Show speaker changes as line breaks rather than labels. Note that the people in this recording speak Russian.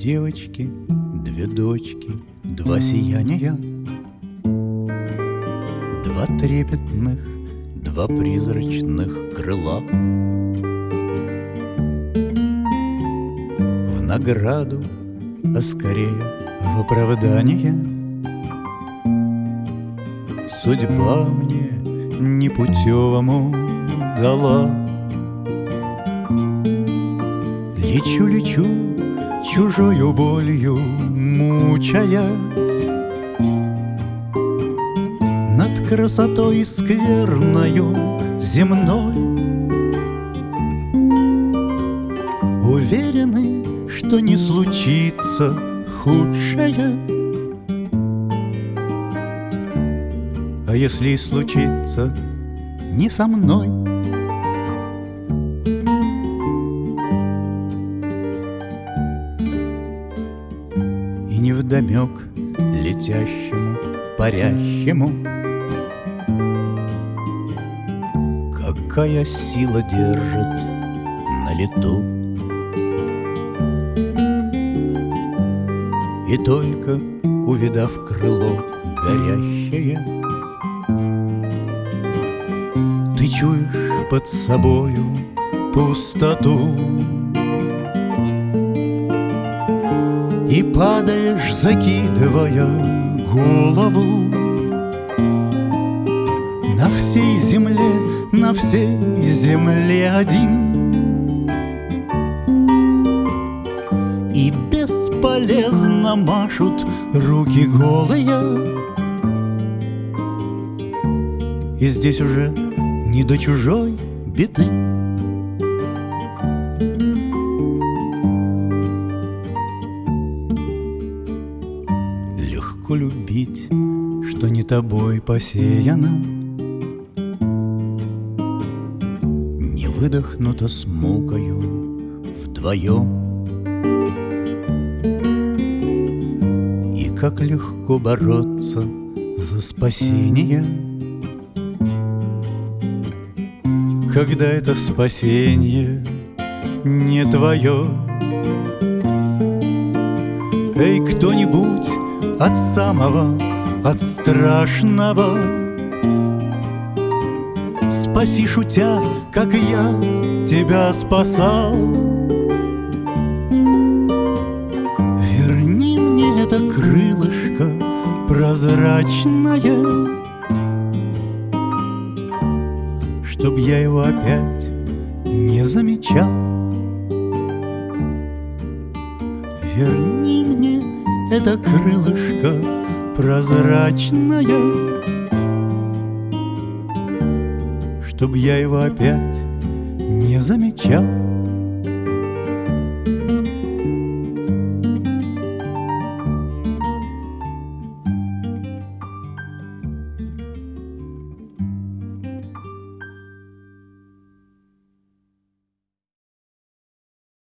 девочки, две дочки, два сияния, два трепетных, два призрачных крыла. В награду, а скорее в оправдание, судьба мне непутевому дала. Лечу, лечу, чужою болью мучаясь, над красотой скверною земной. Уверены, что не случится худшее, а если и случится, не со мной. И невдомек летящему, парящему, какая сила держит на лету. И только увидав крыло горящее, ты чуешь под собою пустоту и падаешь, закидывая голову. На всей земле один, и бесполезно машут руки голые. И здесь уже не до чужой беды. Легко любить, что не тобой посеяно, не выдохнуто с мукою вдвоем. И как легко бороться за спасение, когда это спасение не твое. Эй, кто-нибудь от самого, от страшного, спаси, шутя, как я тебя спасал. Верни мне это крылышко прозрачное, чтоб я его опять не замечал. Верни мне это крылышко прозрачное, чтоб я его опять не замечал.